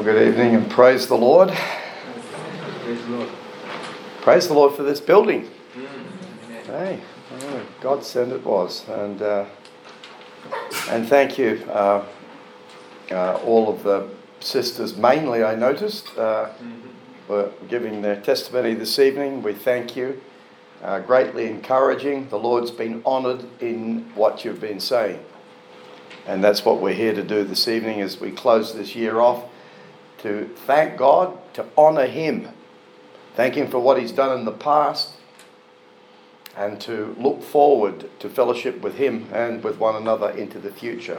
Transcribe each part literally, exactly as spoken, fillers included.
Well, good evening and praise the Lord. Praise the Lord. Praise the Lord for this building. Mm. Hey, oh, God sent it was. And uh, and thank you, uh, uh, all of the sisters, mainly I noticed, uh, Mm-hmm. for giving their testimony this evening. We thank you. Uh, greatly encouraging. The Lord's been honoured in what you've been saying. And that's what we're here to do this evening as we close this year off. To thank God, to honour Him. Thank Him for what He's done in the past. And to look forward to fellowship with Him and with one another into the future.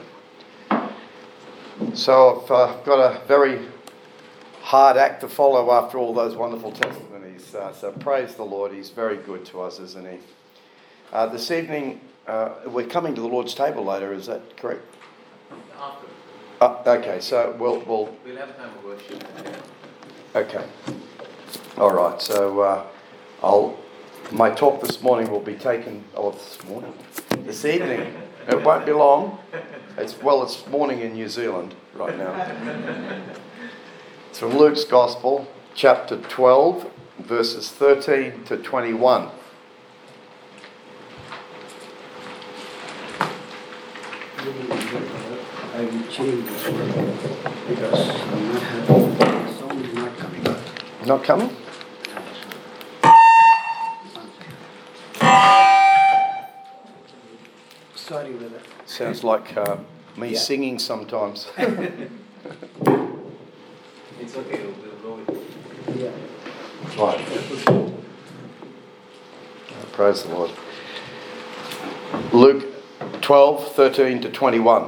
So I've uh, got a very hard act to follow after all those wonderful testimonies. Uh, so praise the Lord. He's very good to us, isn't He? Uh, this evening, uh, we're coming to the Lord's table later. Is that correct? After. Uh, okay, so we'll... we'll We'll have time of worship. Okay. All right. So uh, I'll. My talk this morning will be taken. Oh, this morning, this evening. It won't be long. It's well, it's morning in New Zealand right now. It's from Luke's Gospel, chapter twelve, verses thirteen to twenty-one. I will change this one because I'm not having the song is not coming up. Not coming? Sorry with it. Sounds like uh, me Yeah. singing sometimes. It's okay, we'll go with it. Yeah. Right. Praise the Lord. Luke twelve, thirteen to twenty-one.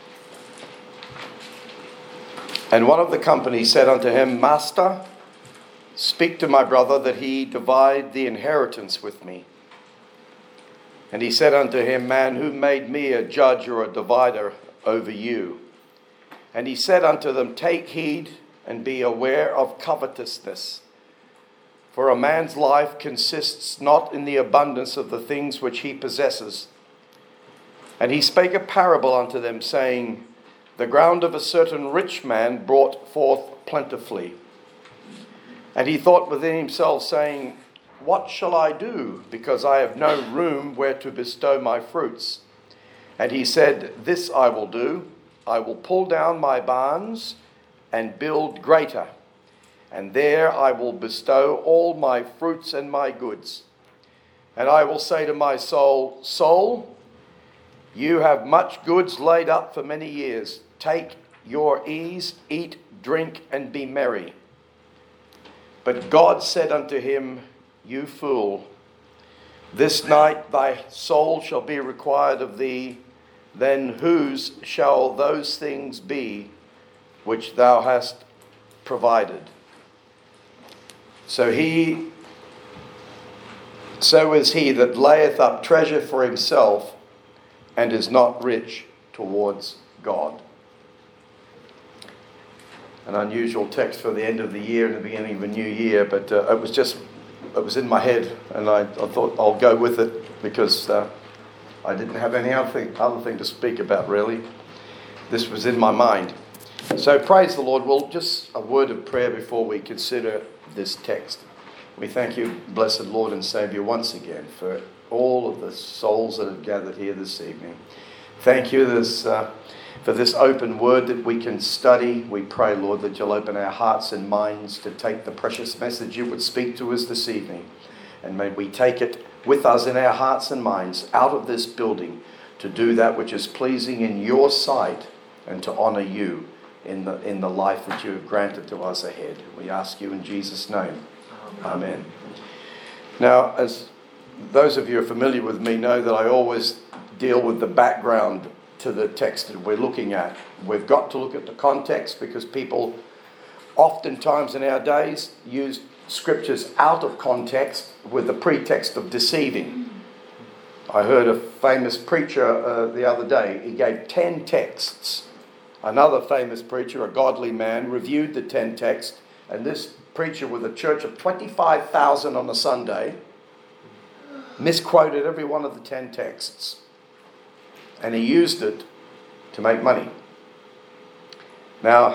And one of the company said unto him, Master, speak to my brother that he divide the inheritance with me. And he said unto him, Man, who made me a judge or a divider over you? And he said unto them, Take heed and be aware of covetousness. For a man's life consists not in the abundance of the things which he possesses. And he spake a parable unto them, saying, The ground of a certain rich man brought forth plentifully. And he thought within himself, saying, What shall I do, because I have no room where to bestow my fruits? And he said, This I will do, I will pull down my barns and build greater, and there I will bestow all my fruits and my goods. And I will say to my soul, Soul, you have much goods laid up for many years. Take your ease, eat, drink, and be merry. But God said unto him, You fool, this night thy soul shall be required of thee. Then whose shall those things be which thou hast provided? So he, so is he that layeth up treasure for himself and is not rich towards God. An unusual text for the end of the year and the beginning of a new year, but uh, it was just, it was in my head, and I, I thought I'll go with it because uh, I didn't have any other thing, other thing to speak about really. This was in my mind. So praise the Lord. Well, just a word of prayer before we consider this text. We thank you, blessed Lord and Saviour, once again for all of the souls that have gathered here this evening. Thank you this, uh, for this open word that we can study. We pray, Lord, that you'll open our hearts and minds to take the precious message you would speak to us this evening. And may we take it with us in our hearts and minds out of this building to do that which is pleasing in your sight and to honour you in the in the life that you have granted to us ahead. We ask you in Jesus' name. Amen. Now, as those of you who are familiar with me know that I always deal with the background to the text that we're looking at. We've got to look at the context because people oftentimes in our days use scriptures out of context with the pretext of deceiving. I heard a famous preacher uh, the other day. He gave ten texts. Another famous preacher, a godly man, reviewed the ten texts, and this preacher with a church of twenty-five thousand on a Sunday misquoted every one of the ten texts, and he used it to make money. Now,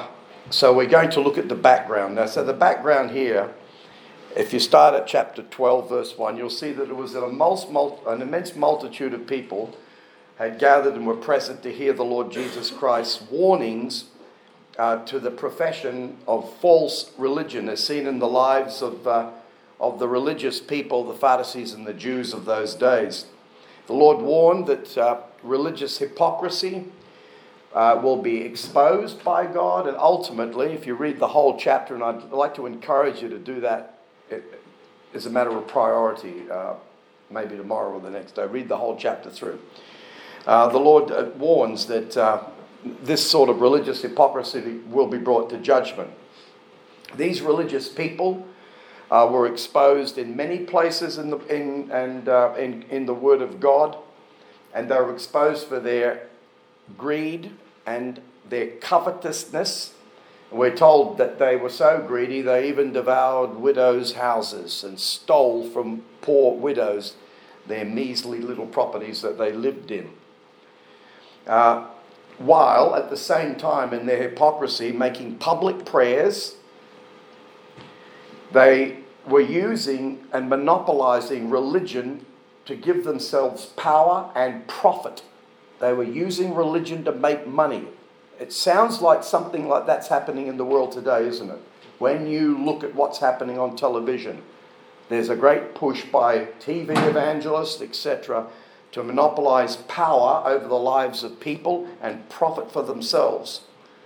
so we're going to look at the background. Now, so the background here, if you start at chapter twelve, verse one, you'll see that it was an, immense, an immense multitude of people had gathered and were present to hear the Lord Jesus Christ's warnings uh, to the profession of false religion as seen in the lives of, uh, of the religious people, the Pharisees and the Jews of those days. The Lord warned that uh, religious hypocrisy uh, will be exposed by God, and ultimately, if you read the whole chapter, and I'd like to encourage you to do that it, as a matter of priority, uh, maybe tomorrow or the next day, read the whole chapter through. Uh, the Lord uh, warns that uh, this sort of religious hypocrisy will be brought to judgment. These religious people uh, were exposed in many places in the in and uh, in in the Word of God, and they were exposed for their greed and their covetousness. We're told that they were so greedy they even devoured widows' houses and stole from poor widows their measly little properties that they lived in. Uh, while at the same time in their hypocrisy making public prayers, they were using and monopolizing religion to give themselves power and profit. They were using religion to make money. It sounds like something like that's happening in the world today, isn't it? When you look at what's happening on television, there's a great push by T V evangelists, et cetera, to monopolize power over the lives of people and profit for themselves.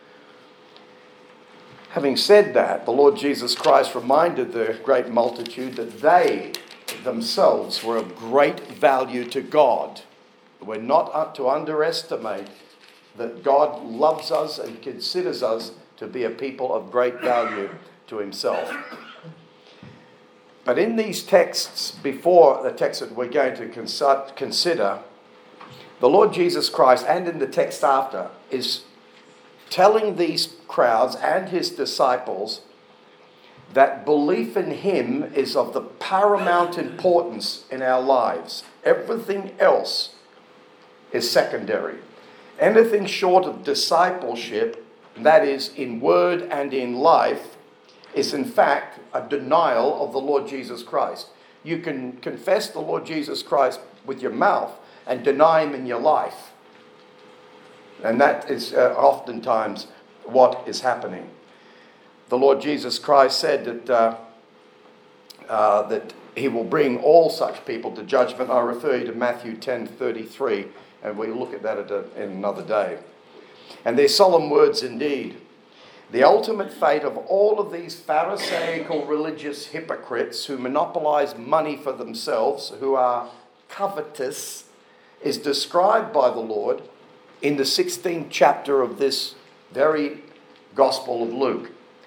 Having said that, the Lord Jesus Christ reminded the great multitude that they themselves were of great value to God. We're not to underestimate that God loves us and considers us to be a people of great value to himself. But in these texts, before the text that we're going to consider, the Lord Jesus Christ, and in the text after, is telling these crowds and his disciples that belief in him is of the paramount importance in our lives. Everything else is secondary. Anything short of discipleship, that is in word and in life, is in fact a denial of the Lord Jesus Christ. You can confess the Lord Jesus Christ with your mouth and deny him in your life. And that is uh, oftentimes what is happening. The Lord Jesus Christ said that uh, uh, that he will bring all such people to judgment. I refer you to Matthew ten thirty-three, and we'll look at that at a, in another day. And they're solemn words indeed. The ultimate fate of all of these Pharisaical religious hypocrites who monopolize money for themselves, who are covetous, is described by the Lord in the sixteenth chapter of this very Gospel of Luke.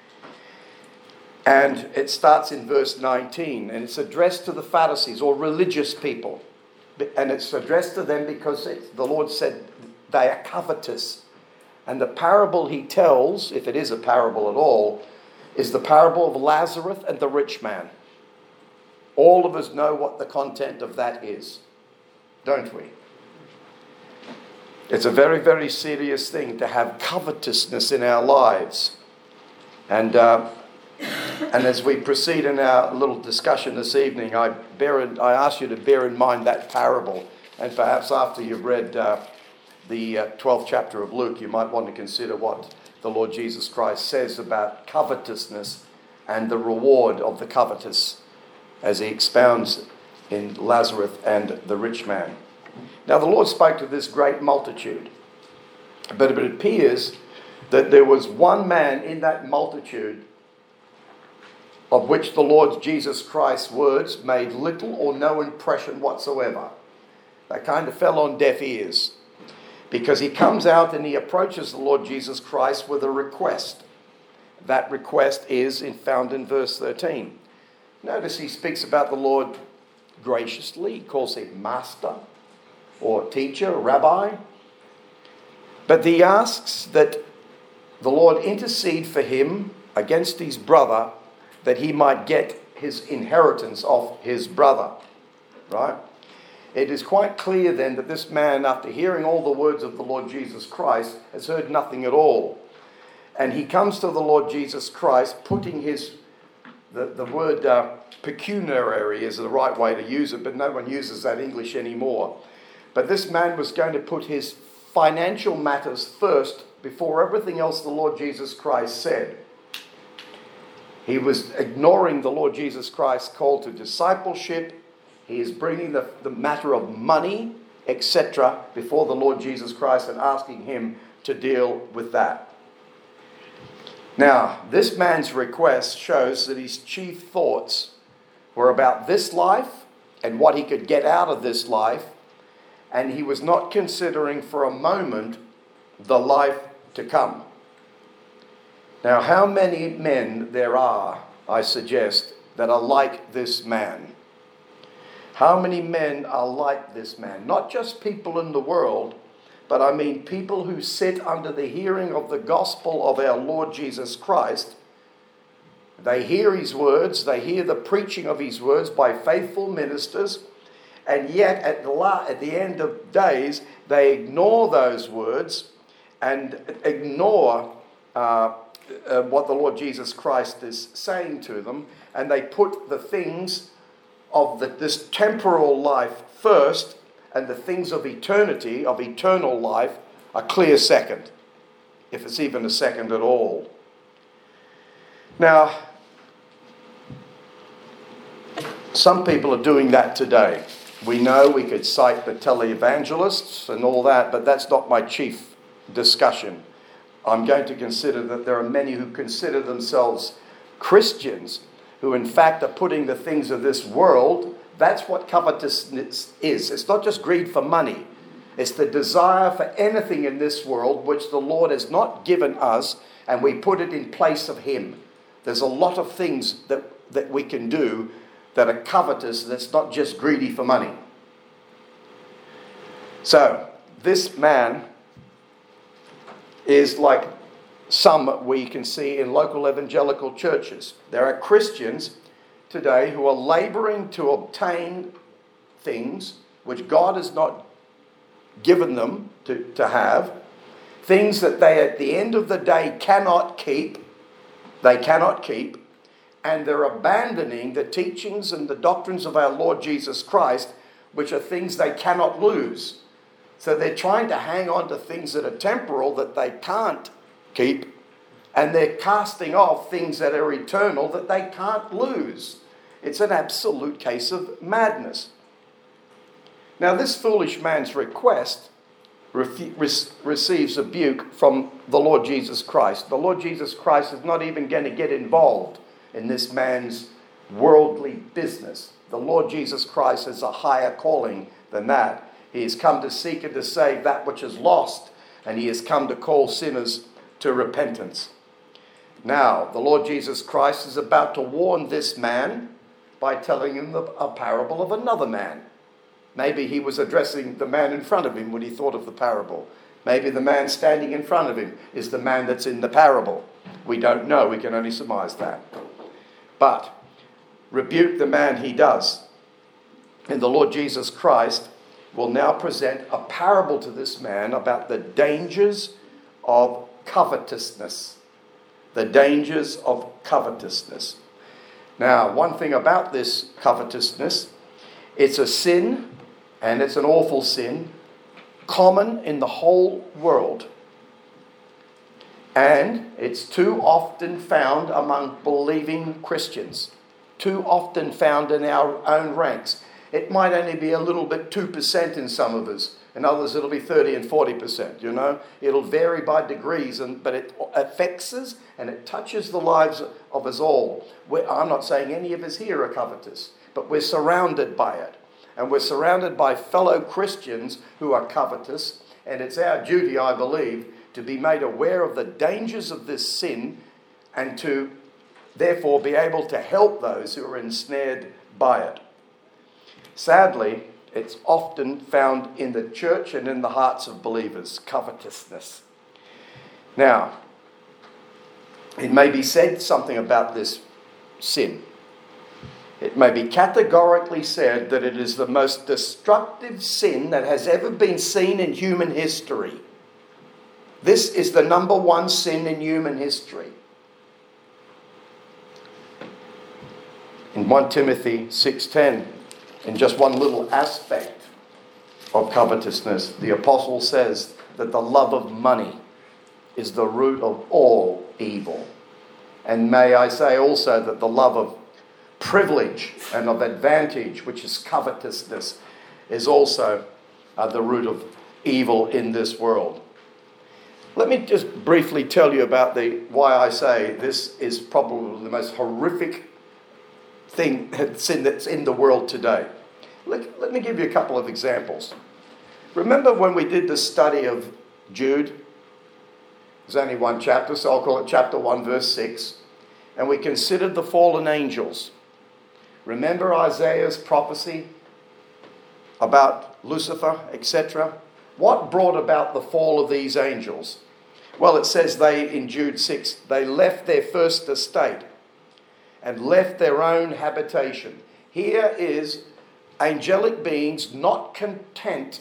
And it starts in verse nineteen, and it's addressed to the Pharisees, or religious people. And it's addressed to them because it, the Lord said they are covetous. And the parable he tells, if it is a parable at all, is the parable of Lazarus and the rich man. All of us know what the content of that is, don't we? It's a very, very serious thing to have covetousness in our lives. And uh, and as we proceed in our little discussion this evening, I bear in, I ask you to bear in mind that parable. And perhaps after you've read uh, the uh, twelfth chapter of Luke, you might want to consider what the Lord Jesus Christ says about covetousness and the reward of the covetous as he expounds in Lazarus and the rich man. Now the Lord spoke to this great multitude, but it appears that there was one man in that multitude of which the Lord Jesus Christ's words made little or no impression whatsoever. They kind of fell on deaf ears, because he comes out and he approaches the Lord Jesus Christ with a request. That request is in, found in verse thirteen. Notice he speaks about the Lord graciously. He calls him master or teacher, rabbi. But he asks that the Lord intercede for him against his brother, that he might get his inheritance of his brother. Right? It is quite clear then that this man, after hearing all the words of the Lord Jesus Christ, has heard nothing at all. And he comes to the Lord Jesus Christ, putting his, the, the word uh, pecuniary is the right way to use it, but no one uses that English anymore. But this man was going to put his financial matters first before everything else the Lord Jesus Christ said. He was ignoring the Lord Jesus Christ's call to discipleship. He is bringing the, the matter of money, et cetera, before the Lord Jesus Christ and asking him to deal with that. Now, this man's request shows that his chief thoughts were about this life and what he could get out of this life, and he was not considering for a moment the life to come. Now, how many men there are, I suggest, that are like this man? How many men are like this man? Not just people in the world, but I mean people who sit under the hearing of the gospel of our Lord Jesus Christ. They hear his words, they hear the preaching of his words by faithful ministers, and yet at the, la- at the end of days, they ignore those words and ignore uh, uh, what the Lord Jesus Christ is saying to them, and they put the things of the, this temporal life first, and the things of eternity, of eternal life, a clear second, if it's even a second at all. Now, some people are doing that today. We know we could cite the televangelists and all that, but that's not my chief discussion. I'm going to consider that there are many who consider themselves Christians who in fact are putting the things of this world. That's what covetousness is. It's not just greed for money. It's the desire for anything in this world which the Lord has not given us, and we put it in place of him. There's a lot of things that, that we can do that are covetous, that's not just greedy for money. So, this man is like some we can see in local evangelical churches. There are Christians today who are laboring to obtain things which God has not given them to, to have, things that they at the end of the day cannot keep, they cannot keep, and they're abandoning the teachings and the doctrines of our Lord Jesus Christ, which are things they cannot lose. So they're trying to hang on to things that are temporal that they can't keep, and they're casting off things that are eternal that they can't lose. It's an absolute case of madness. Now, this foolish man's request refu- re- receives rebuke from the Lord Jesus Christ. The Lord Jesus Christ is not even going to get involved in this man's worldly business. The Lord Jesus Christ has a higher calling than that. He has come to seek and to save that which is lost, and he has come to call sinners to repentance. Now, the Lord Jesus Christ is about to warn this man by telling him the, a parable of another man. Maybe he was addressing the man in front of him when he thought of the parable. Maybe the man standing in front of him is the man that's in the parable. We don't know. We can only surmise that. But rebuke the man he does. And the Lord Jesus Christ will now present a parable to this man about the dangers of covetousness. The dangers of covetousness. Now, one thing about this covetousness, it's a sin, and it's an awful sin, common in the whole world. And it's too often found among believing Christians. Too often found in our own ranks. It might only be a little bit two percent in some of us. In others, it'll be thirty and forty percent, you know. It'll vary by degrees, and but it affects us and it touches the lives of us all. We're, I'm not saying any of us here are covetous, but we're surrounded by it. And we're surrounded by fellow Christians who are covetous. And it's our duty, I believe, to be made aware of the dangers of this sin and to therefore be able to help those who are ensnared by it. Sadly, it's often found in the church and in the hearts of believers, covetousness. Now, it may be said something about this sin. It may be categorically said that it is the most destructive sin that has ever been seen in human history. This is the number one sin in human history. In First Timothy six ten, in just one little aspect of covetousness, the apostle says that the love of money is the root of all evil. And may I say also that the love of privilege and of advantage, which is covetousness, is also uh, the root of evil in this world. Let me just briefly tell you about the why I say this is probably the most horrific thing sin that's in the world today. Let, let me give you a couple of examples. Remember when we did the study of Jude? There's only one chapter, so I'll call it chapter one, verse six. And we considered the fallen angels. Remember Isaiah's prophecy about Lucifer, et cetera? What brought about the fall of these angels? Well, it says they, in Jude six, they left their first estate and left their own habitation. Here is angelic beings not content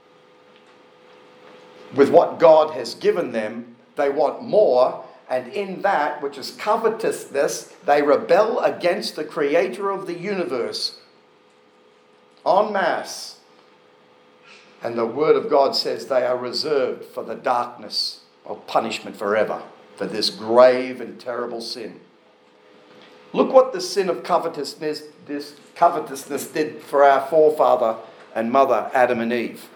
with what God has given them. They want more, and in that, which is covetousness, they rebel against the creator of the universe en masse. And the word of God says they are reserved for the darkness of punishment forever for this grave and terrible sin. Look what the sin of covetousness, this covetousness did for our forefather and mother, Adam and Eve.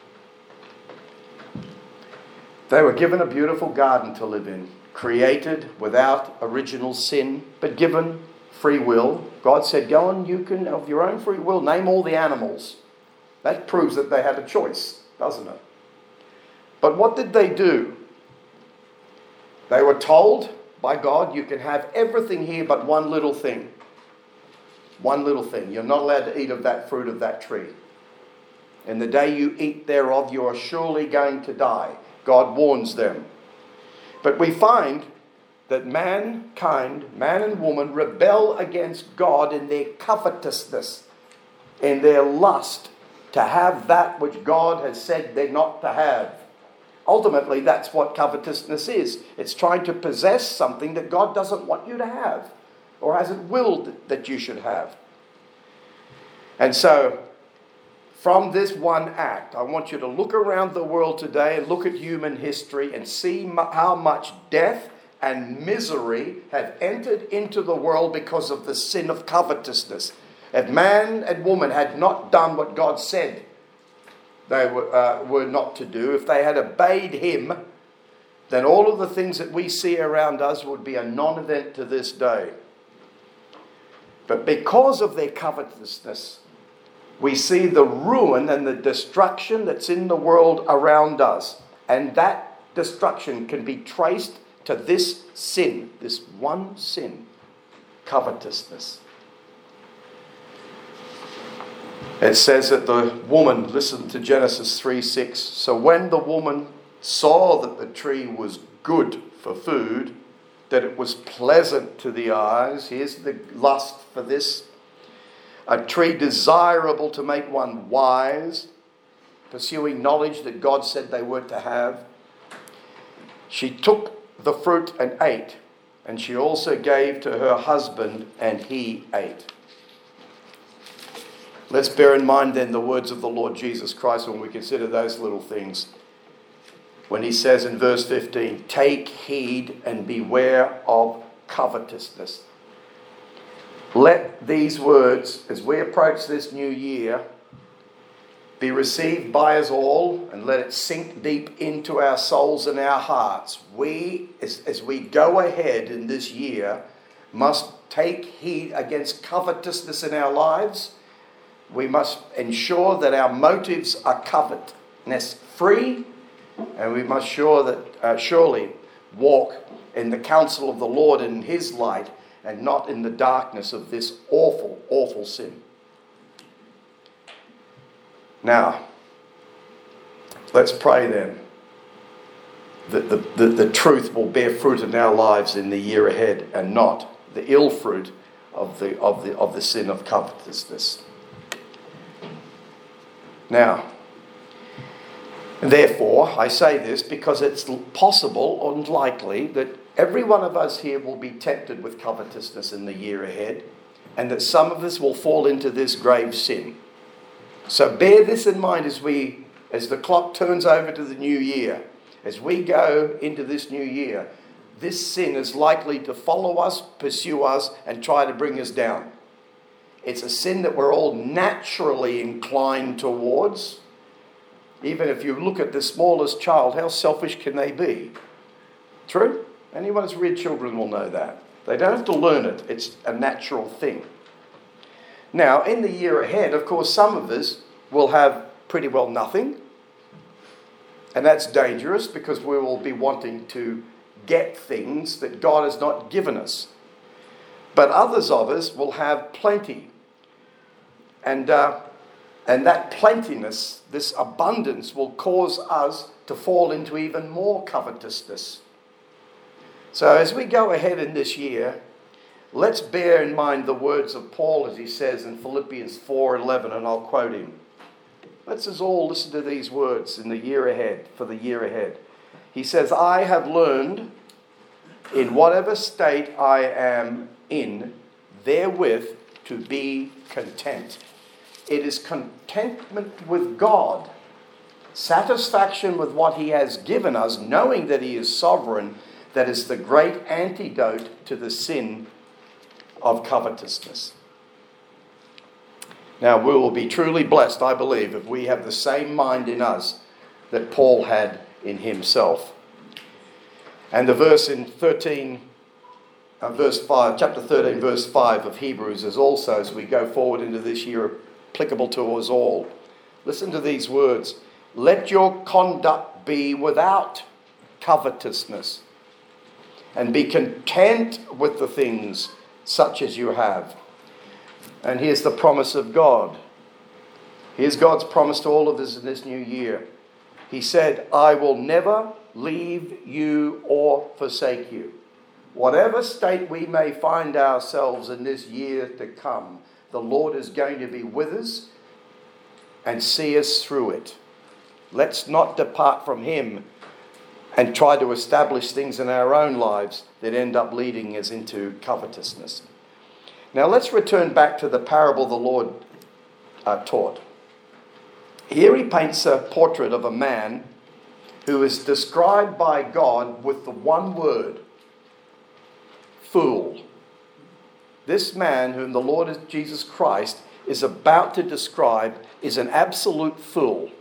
They were given a beautiful garden to live in, created without original sin, but given free will. God said, go on, you can, of your own free will, name all the animals. That proves that they had a choice, doesn't it? But what did they do? They were told by God, you can have everything here but one little thing. One little thing. You're not allowed to eat of that fruit of that tree. And the day you eat thereof, you are surely going to die. God warns them. But we find that mankind, man and woman, rebel against God in their covetousness, in their lust to have that which God has said they're not to have. Ultimately, that's what covetousness is. It's trying to possess something that God doesn't want you to have, or hasn't willed that you should have. And so, from this one act, I want you to look around the world today and look at human history and see how much death and misery have entered into the world because of the sin of covetousness. If man and woman had not done what God said they were, uh, were not to do, if they had obeyed him, then all of the things that we see around us would be a non-event to this day. But because of their covetousness, we see the ruin and the destruction that's in the world around us. And that destruction can be traced to this sin, this one sin, covetousness. It says that the woman, listen to Genesis three six, so when the woman saw that the tree was good for food, that it was pleasant to the eyes, here's the lust for this, a tree desirable to make one wise, pursuing knowledge that God said they were to have, she took the fruit and ate, and she also gave to her husband, and he ate. Let's bear in mind then the words of the Lord Jesus Christ when we consider those little things. When he says in verse fifteen, take heed and beware of covetousness. Let these words, as we approach this new year, be received by us all, and let it sink deep into our souls and our hearts. We, as, as we go ahead in this year, must take heed against covetousness in our lives. We must ensure that our motives are covetousness free, and we must sure that uh, surely walk in the counsel of the Lord in his light, and not in the darkness of this awful, awful sin. Now, let's pray then that the, the, the truth will bear fruit in our lives in the year ahead, and not the ill fruit of the of the of the sin of covetousness. Now, Therefore, I say this because it's possible and likely that every one of us here will be tempted with covetousness in the year ahead, and that some of us will fall into this grave sin. So bear this in mind as we, as the clock turns over to the new year, as we go into this new year. This sin is likely to follow us, pursue us, and try to bring us down. It's a sin that we're all naturally inclined towards. Even if you look at the smallest child, how selfish can they be? True? Anyone who's reared children will know that. They don't have to learn it. It's a natural thing. Now, in the year ahead, of course, some of us will have pretty well nothing. And that's dangerous because we will be wanting to get things that God has not given us. But others of us will have plenty. And uh, and that plentiness, this abundance, will cause us to fall into even more covetousness. So as we go ahead in this year, let's bear in mind the words of Paul as he says in Philippians four eleven, and I'll quote him. Let's us all listen to these words in the year ahead, for the year ahead. He says, I have learned in whatever state I am in, therewith to be content. It is contentment with God, satisfaction with what He has given us, knowing that He is sovereign, that is the great antidote to the sin of covetousness. Now, we will be truly blessed, I believe, if we have the same mind in us that Paul had in himself. And the verse in thirteen, uh, verse five, chapter thirteen, verse five of Hebrews is also, as we go forward into this year, applicable to us all. Listen to these words. Let your conduct be without covetousness, and be content with the things such as you have. And here's the promise of God. Here's God's promise to all of us in this new year. He said, I will never leave you or forsake you. Whatever state we may find ourselves in this year to come, the Lord is going to be with us and see us through it. Let's not depart from Him and try to establish things in our own lives that end up leading us into covetousness. Now let's return back to the parable the Lord uh, taught. Here he paints a portrait of a man who is described by God with the one word, fool. This man whom the Lord Jesus Christ is about to describe is an absolute fool.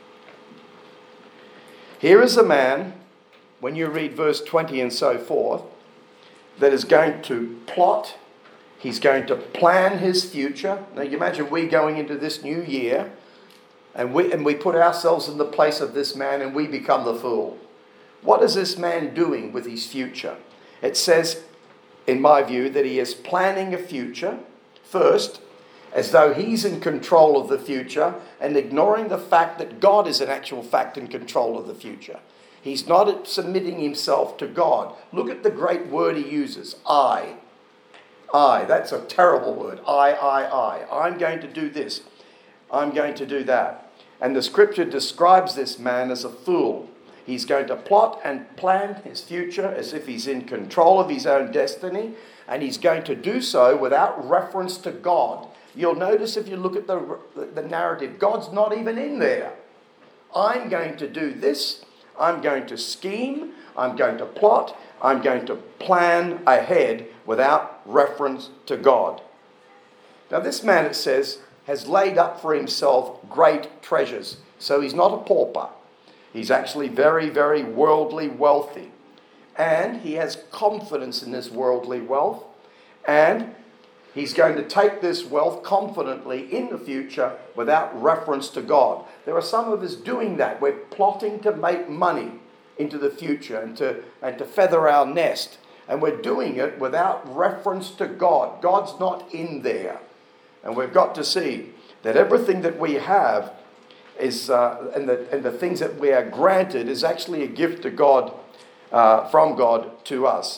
Here is a man, when you read verse twenty and so forth, that is going to plot. He's going to plan his future. Now you imagine we going into this new year and we and we put ourselves in the place of this man and we become the fool. What is this man doing with his future? It says, in my view, that he is planning a future first, as though he's in control of the future and ignoring the fact that God is in actual fact in control of the future. He's not submitting himself to God. Look at the great word he uses, I. I, that's a terrible word. I, I, I. I'm going to do this. I'm going to do that. And the scripture describes this man as a fool. He's going to plot and plan his future as if he's in control of his own destiny. And he's going to do so without reference to God. You'll notice if you look at the, the narrative, God's not even in there. I'm going to do this. I'm going to scheme. I'm going to plot. I'm going to plan ahead without reference to God. Now this man, it says, has laid up for himself great treasures. So he's not a pauper. He's actually very, very worldly wealthy. And he has confidence in this worldly wealth. And he's going to take this wealth confidently in the future without reference to God. There are some of us doing that. We're plotting to make money into the future and to, and to feather our nest. And we're doing it without reference to God. God's not in there. And we've got to see that everything that we have is, uh, and, the, and the things that we are granted is actually a gift to God, uh, from God to us.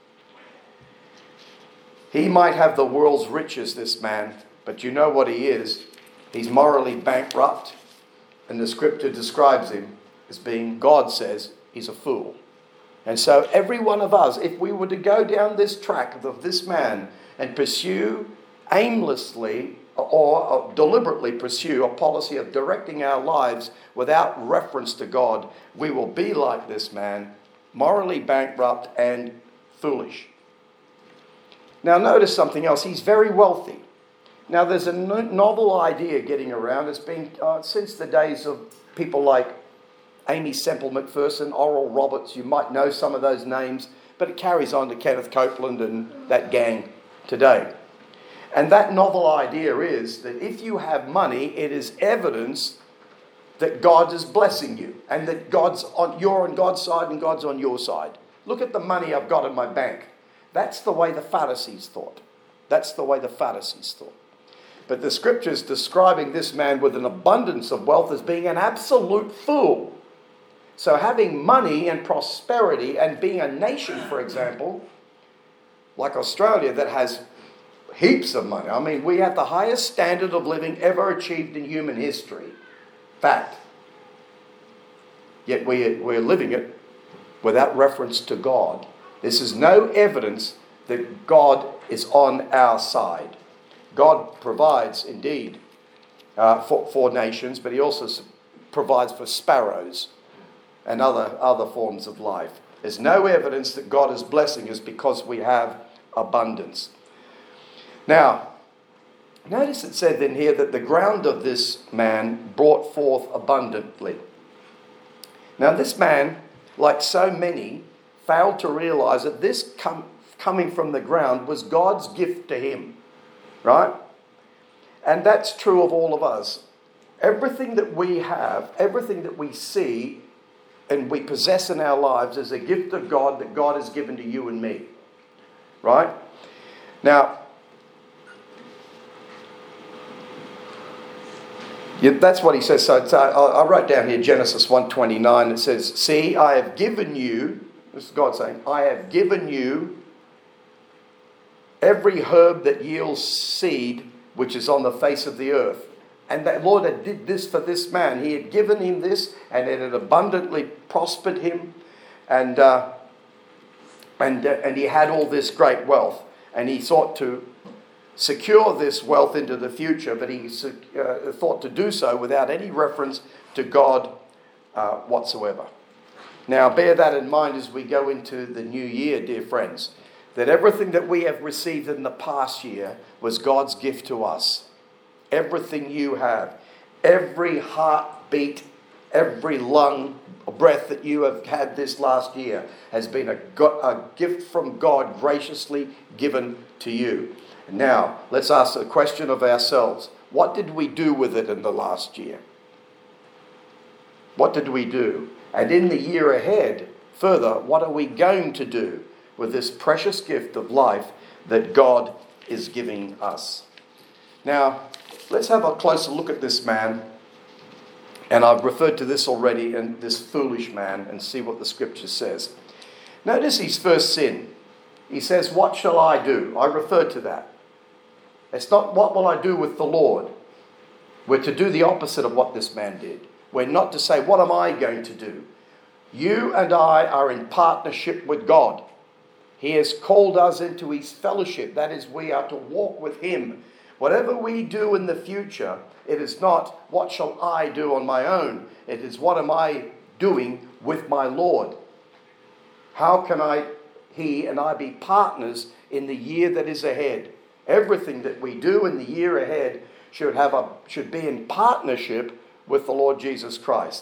He might have the world's riches, this man, but you know what he is. He's morally bankrupt, and the scripture describes him as being, God says, he's a fool. And so every one of us, if we were to go down this track of this man and pursue aimlessly or deliberately pursue a policy of directing our lives without reference to God, we will be like this man, morally bankrupt and foolish. Now notice something else. He's very wealthy. Now there's a novel idea getting around. It's been uh, since the days of people like Amy Semple McPherson, Oral Roberts. You might know some of those names, but it carries on to Kenneth Copeland and that gang today. And that novel idea is that if you have money, it is evidence that God is blessing you and that God's on, you're on God's side and God's on your side. Look at the money I've got in my bank. That's the way the Pharisees thought. That's the way the Pharisees thought. But the scriptures describing this man with an abundance of wealth as being an absolute fool. So having money and prosperity and being a nation, for example, like Australia that has heaps of money. I mean, we have the highest standard of living ever achieved in human history. Fact. Yet we, we're living it without reference to God. This is no evidence that God is on our side. God provides, indeed, uh, for, for nations, but he also provides for sparrows and other, other forms of life. There's no evidence that God is blessing us because we have abundance. Now, notice it said in here that the ground of this man brought forth abundantly. Now, this man, like so many, failed to realize that this com- coming from the ground was God's gift to him. Right? And that's true of all of us. Everything that we have, everything that we see and we possess in our lives is a gift of God that God has given to you and me. Right? Now, yeah, that's what he says. So it's, uh, I wrote down here Genesis one twenty-nine. It says, "See, I have given you," this is God saying, "I have given you every herb that yields seed which is on the face of the earth." And that Lord had did this for this man. He had given him this, and it had abundantly prospered him, and uh, and uh, and he had all this great wealth, and he thought to secure this wealth into the future, but he uh, thought to do so without any reference to God uh, whatsoever. Now, bear that in mind as we go into the new year, dear friends, that everything that we have received in the past year was God's gift to us. Everything you have, every heartbeat, every lung breath that you have had this last year has been a, go- a gift from God graciously given to you. Now, let's ask a question of ourselves. What did we do with it in the last year? What did we do? And in the year ahead, further, what are we going to do with this precious gift of life that God is giving us? Now, let's have a closer look at this man. And I've referred to this already, and this foolish man, and see what the scripture says. Notice his first sin. He says, "What shall I do?" I referred to that. It's not what will I do with the Lord. We're to do the opposite of what this man did. We're not to say, what am I going to do? You and I are in partnership with God. He has called us into his fellowship. That is, we are to walk with him. Whatever we do in the future, it is not what shall I do on my own. It is what am I doing with my Lord. How can I, he and I be partners in the year that is ahead? Everything that we do in the year ahead should have a should be in partnership with the Lord Jesus Christ.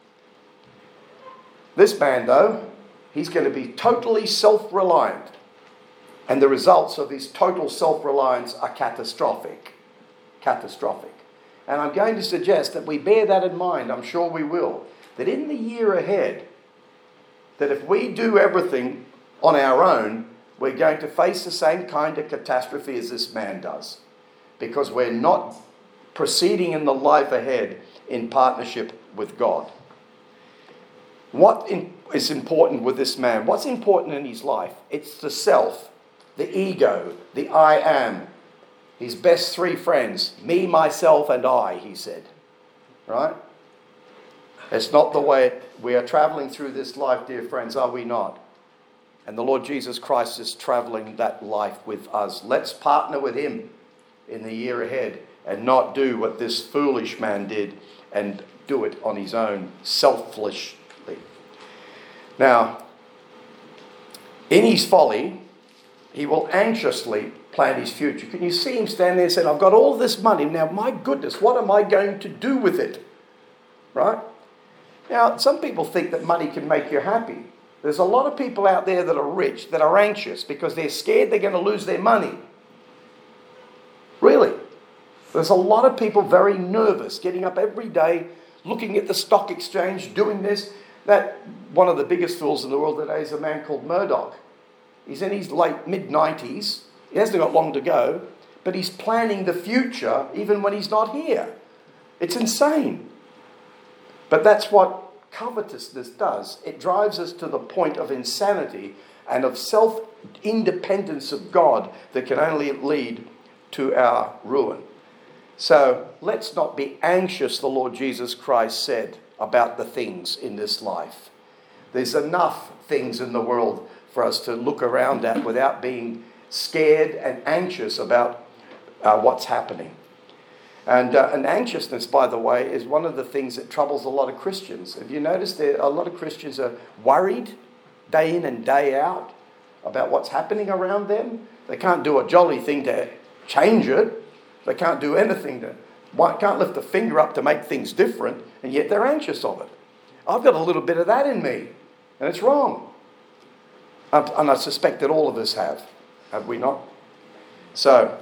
This man, though, he's going to be totally self-reliant. And the results of his total self-reliance are catastrophic. Catastrophic. And I'm going to suggest that we bear that in mind. I'm sure we will. That in the year ahead, that if we do everything on our own, we're going to face the same kind of catastrophe as this man does. Because we're not proceeding in the life ahead in partnership with God. What in, is important with this man? What's important in his life? It's the self, the ego, the I am. His best three friends, me, myself, and I, he said. Right? It's not the way we are traveling through this life, dear friends, are we not? And the Lord Jesus Christ is traveling that life with us. Let's partner with him in the year ahead and not do what this foolish man did and do it on his own, selfishly. Now, in his folly, he will anxiously plan his future. Can you see him standing there saying, I've got all this money. Now, my goodness, what am I going to do with it? Right? Now, some people think that money can make you happy. There's a lot of people out there that are rich, that are anxious because they're scared they're going to lose their money. Really. There's a lot of people very nervous, getting up every day, looking at the stock exchange, doing this. That one of the biggest fools in the world today is a man called Murdoch. He's in his late mid-nineties. He hasn't got long to go, but he's planning the future even when he's not here. It's insane. But that's what covetousness does. It drives us to the point of insanity and of self-independence of God that can only lead to our ruin. So let's not be anxious, the Lord Jesus Christ said, about the things in this life. There's enough things in the world for us to look around at without being scared and anxious about uh, what's happening. And, uh, and anxiousness, by the way, is one of the things that troubles a lot of Christians. Have you noticed that a lot of Christians are worried day in and day out about what's happening around them? They can't do a jolly thing to change it. They can't do anything to, can't lift a finger up to make things different, and yet they're anxious of it. I've got a little bit of that in me, and it's wrong. And, and I suspect that all of us have. Have we not? So,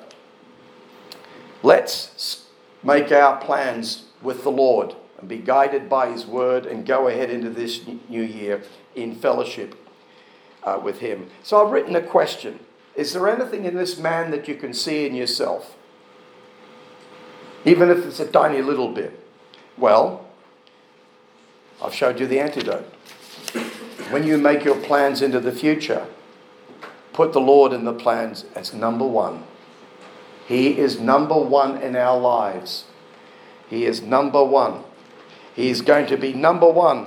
let's make our plans with the Lord and be guided by his word and go ahead into this new year in fellowship uh, with him. So I've written a question. Is there anything in this man that you can see in yourself? Even if it's a tiny little bit. Well, I've showed you the antidote. When you make your plans into the future, put the Lord in the plans as number one. He is number one in our lives. He is number one. He is going to be number one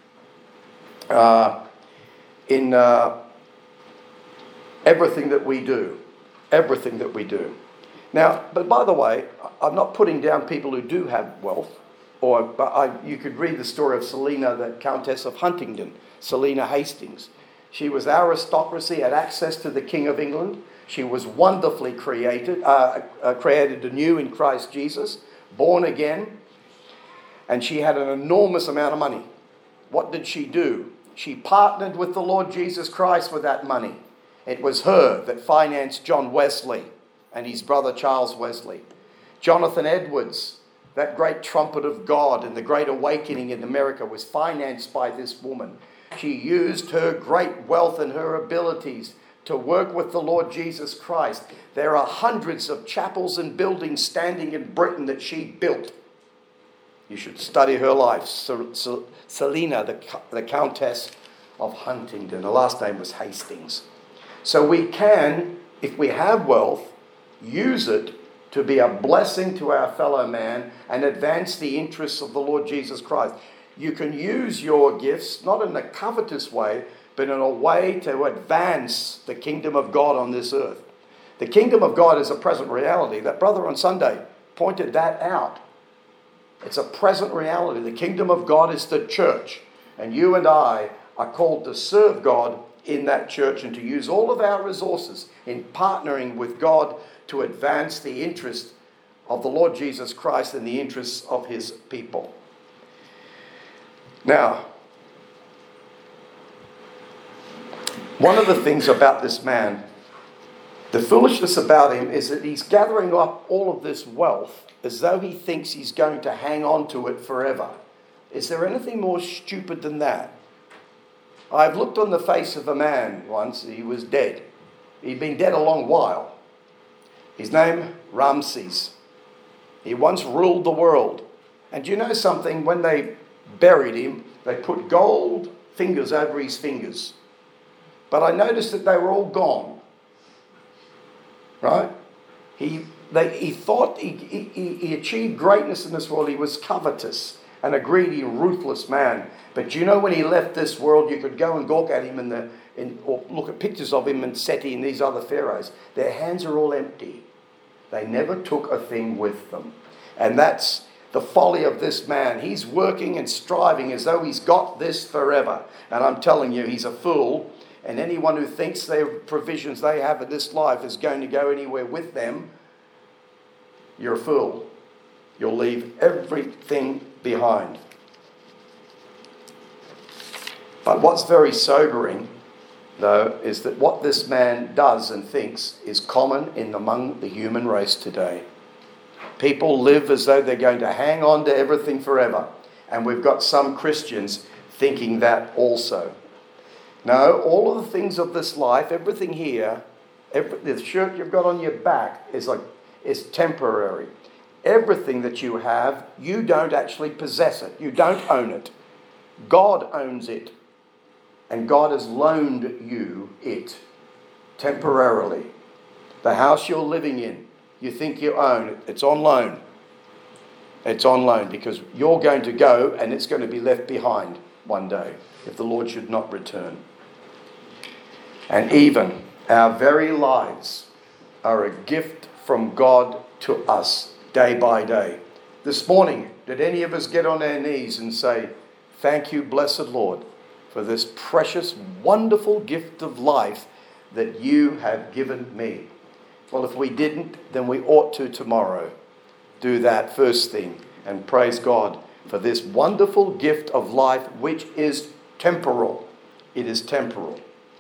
uh, in uh, everything that we do. Everything that we do. Now, but by the way, I'm not putting down people who do have wealth. Or but I, you could read the story of Selina, the Countess of Huntingdon, Selina Hastings. She was aristocracy, had access to the King of England. She was wonderfully created, uh, uh, created anew in Christ Jesus, born again. And she had an enormous amount of money. What did she do? She partnered with the Lord Jesus Christ with that money. It was her that financed John Wesley and his brother Charles Wesley. Jonathan Edwards, that great trumpet of God in the Great Awakening in America, was financed by this woman. She used her great wealth and her abilities to work with the Lord Jesus Christ. There are hundreds of chapels and buildings standing in Britain that she built. You should study her life. Selina, the, the Countess of Huntingdon. Her last name was Hastings. So we can, if we have wealth, use it to be a blessing to our fellow man and advance the interests of the Lord Jesus Christ. You can use your gifts, not in a covetous way, but in a way to advance the kingdom of God on this earth. The kingdom of God is a present reality. That brother on Sunday pointed that out. It's a present reality. The kingdom of God is the church. And you and I are called to serve God in that church and to use all of our resources in partnering with God to advance the interest of the Lord Jesus Christ and the interests of his people. Now, one of the things about this man, the foolishness about him is that he's gathering up all of this wealth as though he thinks he's going to hang on to it forever. Is there anything more stupid than that? I've looked on the face of a man once. He was dead. He'd been dead a long while. His name, Ramses. He once ruled the world. And do you know something? When they buried him, they put gold fingers over his fingers. But I noticed that they were all gone. Right? He, they, he thought he, he, he achieved greatness in this world. He was covetous. and a greedy, ruthless man. But you know, when he left this world, you could go and gawk at him in the, in, or look at pictures of him and Seti and these other pharaohs. Their hands are all empty. They never took a thing with them. And that's the folly of this man. He's working and striving as though he's got this forever. And I'm telling you, he's a fool. And anyone who thinks their provisions they have in this life is going to go anywhere with them, you're a fool. You'll leave everything behind. But what's very sobering, though, is that what this man does and thinks is common in among the human race today. People live as though they're going to hang on to everything forever. And we've got some Christians thinking that also. No, all of the things of this life, everything here, every, the shirt you've got on your back is like is temporary. Everything that you have, you don't actually possess it. You don't own it. God owns it. And God has loaned you it temporarily. The house you're living in, you think you own it. It's on loan. It's on loan because you're going to go and it's going to be left behind one day if the Lord should not return. And even our very lives are a gift from God to us day by day. This morning, did any of us get on our knees and say, "Thank you, blessed Lord, for this precious, wonderful gift of life that you have given me"? Well, if we didn't, then we ought to tomorrow do that first thing and praise God for this wonderful gift of life, which is temporal. It is temporal.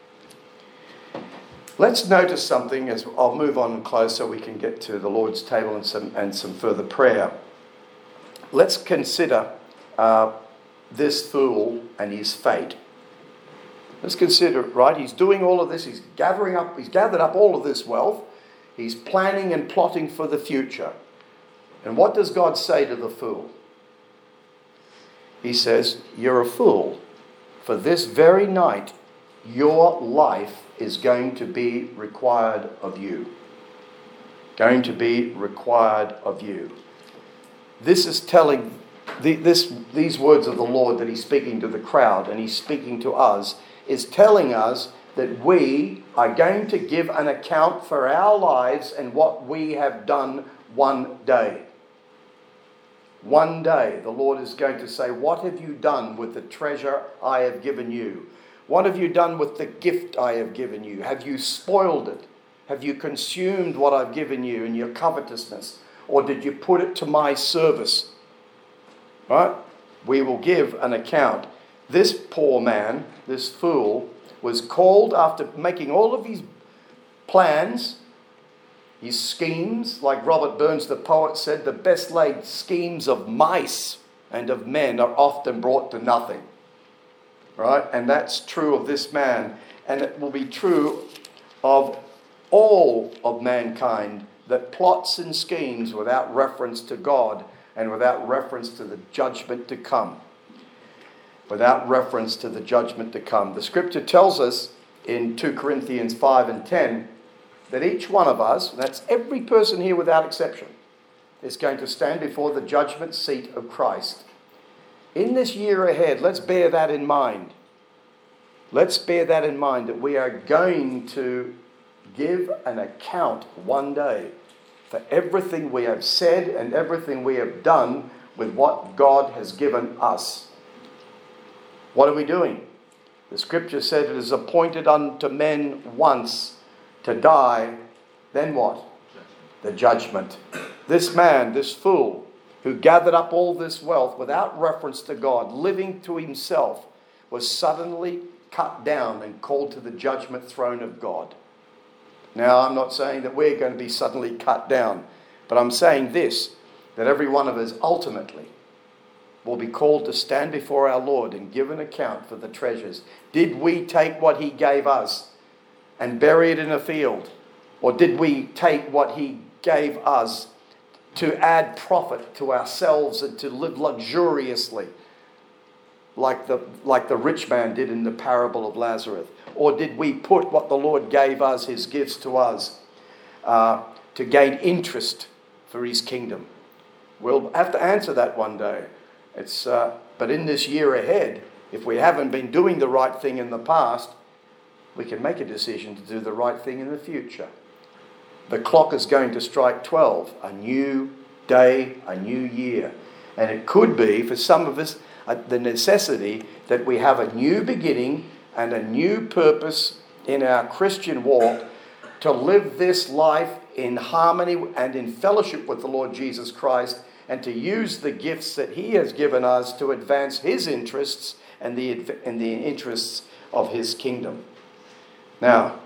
Let's notice something as I'll move on and close so we can get to the Lord's table and some and some further prayer. Let's consider uh, this fool and his fate. Let's consider it, right? He's doing all of this. He's gathering up. He's gathered up all of this wealth. He's planning and plotting for the future. And what does God say to the fool? He says, "You're a fool. For this very night, your life is going to be required of you." Going to be required of you. This is telling, the, this, these words of the Lord that he's speaking to the crowd and he's speaking to us, is telling us that we are going to give an account for our lives and what we have done one day. One day the Lord is going to say, "What have you done with the treasure I have given you? What have you done with the gift I have given you? Have you spoiled it? Have you consumed what I've given you in your covetousness? Or did you put it to my service?" Right? We will give an account. This poor man, this fool, was called after making all of his plans, his schemes, like Robert Burns the poet said, the best laid schemes of mice and of men are often brought to nothing. Right? And that's true of this man. And it will be true of all of mankind that plots and schemes without reference to God and without reference to the judgment to come. Without reference to the judgment to come. The scripture tells us in Second Corinthians five and ten that each one of us, that's every person here without exception, is going to stand before the judgment seat of Christ. In this year ahead, let's bear that in mind. Let's bear that in mind, that we are going to give an account one day for everything we have said and everything we have done with what God has given us. What are we doing? The scripture said it is appointed unto men once to die, then what? The judgment. This man, this fool, who gathered up all this wealth without reference to God, living to himself, was suddenly cut down and called to the judgment throne of God. Now, I'm not saying that we're going to be suddenly cut down, but I'm saying this, that every one of us ultimately will be called to stand before our Lord and give an account for the treasures. Did we take what he gave us and bury it in a field? Or did we take what he gave us to add profit to ourselves and to live luxuriously like the, like the rich man did in the parable of Lazarus? Or did we put what the Lord gave us, his gifts to us, uh, to gain interest for his kingdom? We'll have to answer that one day. It's, uh, but in this year ahead, if we haven't been doing the right thing in the past, we can make a decision to do the right thing in the future. The clock is going to strike twelve, a new day, a new year. And it could be, for some of us, uh, the necessity that we have a new beginning and a new purpose in our Christian walk to live this life in harmony and in fellowship with the Lord Jesus Christ, and to use the gifts that He has given us to advance His interests and the, and the interests of His kingdom. Now,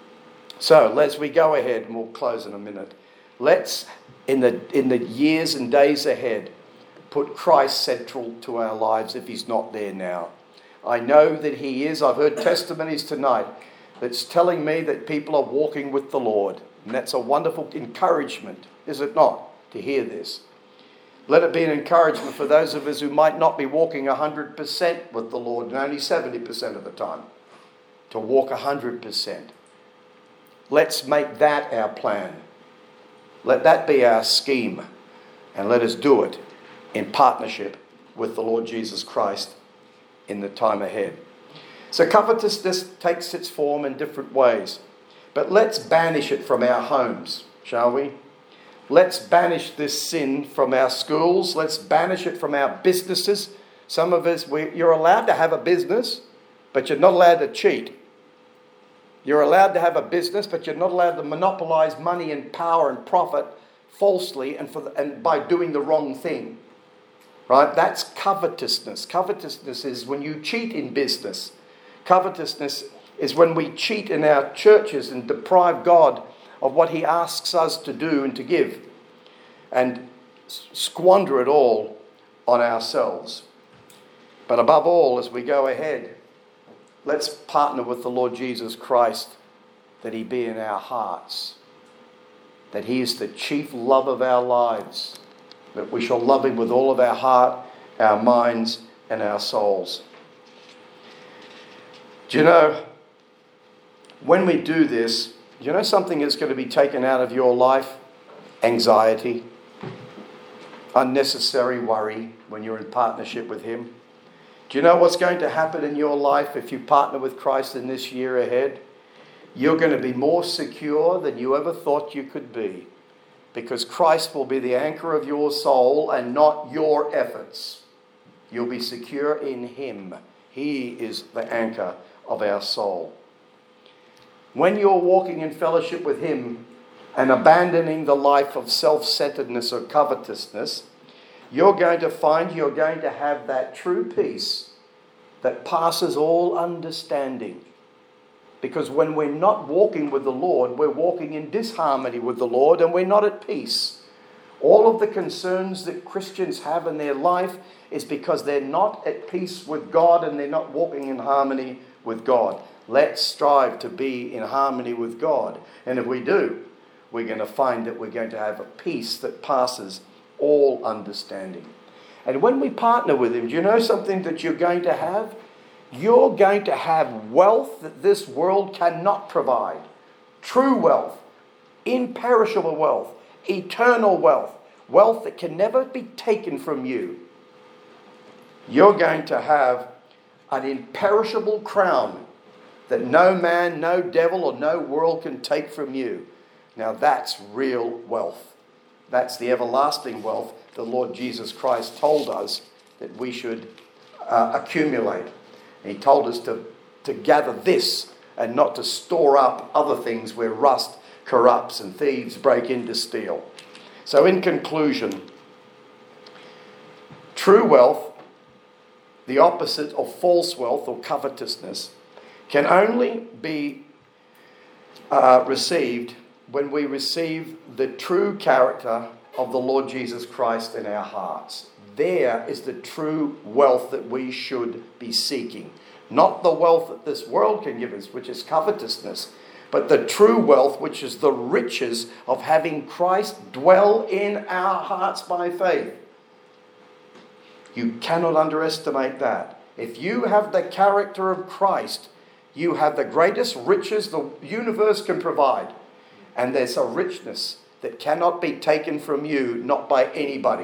so as we go ahead, and we'll close in a minute, let's, in the, in the years and days ahead, put Christ central to our lives if He's not there now. I know that He is. I've heard testimonies tonight that's telling me that people are walking with the Lord. And that's a wonderful encouragement, is it not, to hear this? Let it be an encouragement for those of us who might not be walking one hundred percent with the Lord and only seventy percent of the time, to walk one hundred percent. Let's make that our plan. Let that be our scheme. And let us do it in partnership with the Lord Jesus Christ in the time ahead. So covetousness takes its form in different ways. But let's banish it from our homes, shall we? Let's banish this sin from our schools. Let's banish it from our businesses. Some of us, we, you're allowed to have a business, but you're not allowed to cheat. You're allowed to have a business, but you're not allowed to monopolize money and power and profit falsely and, for the, and by doing the wrong thing. Right? That's covetousness. Covetousness is when you cheat in business. Covetousness is when we cheat in our churches and deprive God of what He asks us to do and to give, and squander it all on ourselves. But above all, as we go ahead, let's partner with the Lord Jesus Christ, that He be in our hearts, that He is the chief love of our lives, that we shall love Him with all of our heart, our minds, and our souls. Do you know, when we do this, do you know something is going to be taken out of your life? Anxiety, unnecessary worry when you're in partnership with Him. Do you know what's going to happen in your life if you partner with Christ in this year ahead? You're going to be more secure than you ever thought you could be, because Christ will be the anchor of your soul and not your efforts. You'll be secure in Him. He is the anchor of our soul. When you're walking in fellowship with Him and abandoning the life of self-centeredness or covetousness, you're going to find you're going to have that true peace that passes all understanding. Because when we're not walking with the Lord, we're walking in disharmony with the Lord, and we're not at peace. All of the concerns that Christians have in their life is because they're not at peace with God and they're not walking in harmony with God. Let's strive to be in harmony with God. And if we do, we're going to find that we're going to have a peace that passes all understanding. And when we partner with Him, do you know something that you're going to have? You're going to have wealth that this world cannot provide. True wealth, imperishable wealth, eternal wealth, wealth that can never be taken from you. You're going to have an imperishable crown that no man, no devil, or no world can take from you. Now that's real wealth. That's the everlasting wealth the Lord Jesus Christ told us that we should uh, accumulate. And He told us to, to gather this and not to store up other things where rust corrupts and thieves break in to steal. So in conclusion, true wealth, the opposite of false wealth or covetousness, can only be uh, received when we receive the true character of the Lord Jesus Christ in our hearts. There is the true wealth that we should be seeking. Not the wealth that this world can give us, which is covetousness, but the true wealth, which is the riches of having Christ dwell in our hearts by faith. You cannot underestimate that. If you have the character of Christ, you have the greatest riches the universe can provide. And there's a richness that cannot be taken from you, not by anybody.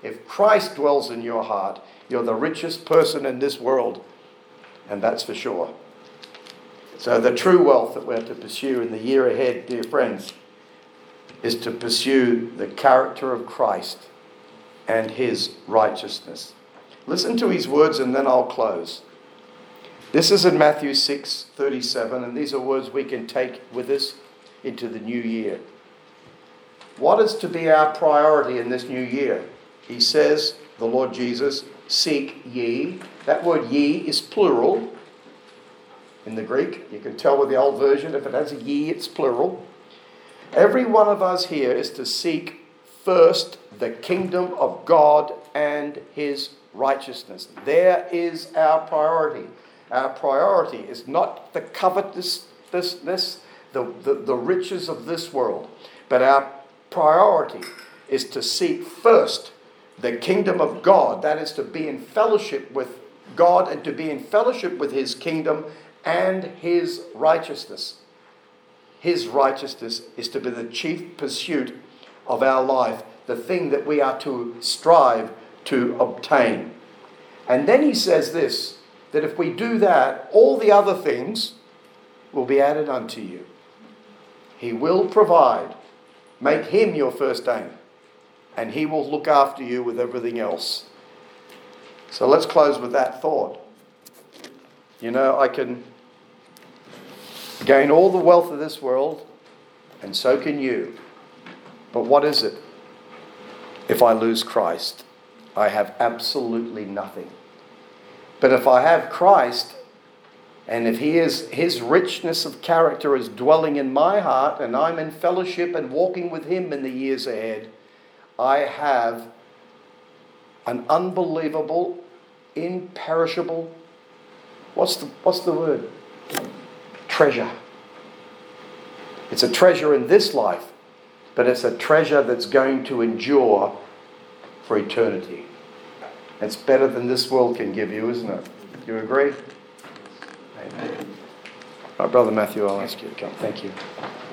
If Christ dwells in your heart, you're the richest person in this world. And that's for sure. So the true wealth that we're to pursue in the year ahead, dear friends, is to pursue the character of Christ and his righteousness. Listen to his words and then I'll close. This is in Matthew six thirty-seven, and these are words we can take with us into the new year. What is to be our priority in this new year? He says, the Lord Jesus, seek ye. That word ye is plural in the Greek. You can tell with the old version, if it has a ye, it's plural. Every one of us here is to seek first the kingdom of God and his righteousness. There is our priority. Our priority is not the covetousness, the, the, the riches of this world, but our priority is to seek first the kingdom of God. That is to be in fellowship with God and to be in fellowship with his kingdom and his righteousness. His righteousness is to be the chief pursuit of our life, the thing that we are to strive to obtain. And then he says this, that if we do that, all the other things will be added unto you. He will provide. Make him your first aim, and he will look after you with everything else. So let's close with that thought. You know, I can gain all the wealth of this world, and so can you. But what is it? If I lose Christ, I have absolutely nothing. But if I have Christ, and if he is, his richness of character is dwelling in my heart, and I'm in fellowship and walking with him in the years ahead, I have an unbelievable, imperishable, what's the, what's the word? Treasure. It's a treasure in this life, but it's a treasure that's going to endure for eternity. It's better than this world can give you, isn't it? You agree? Amen. All right, Brother Matthew, I'll ask you to come. Thank you.